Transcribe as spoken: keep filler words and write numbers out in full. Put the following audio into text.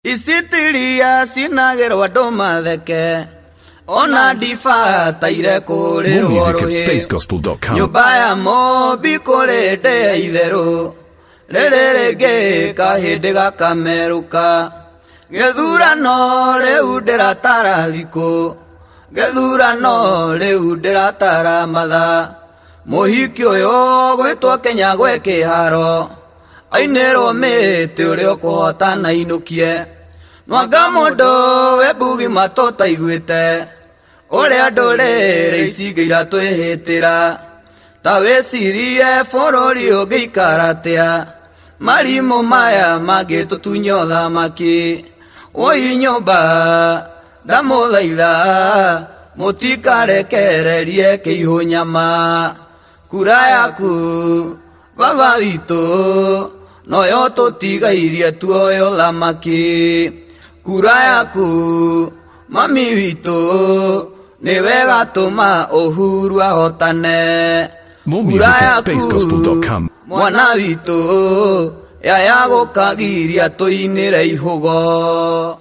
Isitiria sinagerwa domatheke ona difa taire kuri space gospel dot com. Nyumba ya mobi kuri de itheru rererege kahinde gakameruka gethurano riu ndiratara thiku gethurano riu ndiratara matha muhiki uyu gwitwo Kenya gwe kiharo ainero mete urio kuhotana inukie mwanga mundu we bugi matota igwite uria ndurere icingira twihitira ta wicirie bururi ungiikara atia marimu maya mangitutunya thamaki oi nyumba ndamuthaitha mutikarekererie kiihu nyama kura yaku baba witu noyo tutigairie tuoyo thamaki kura yaku mami witu ni wega tuma uhuru ahotane kura yaku mwana witu yaya gukagiria tuinire ihugo.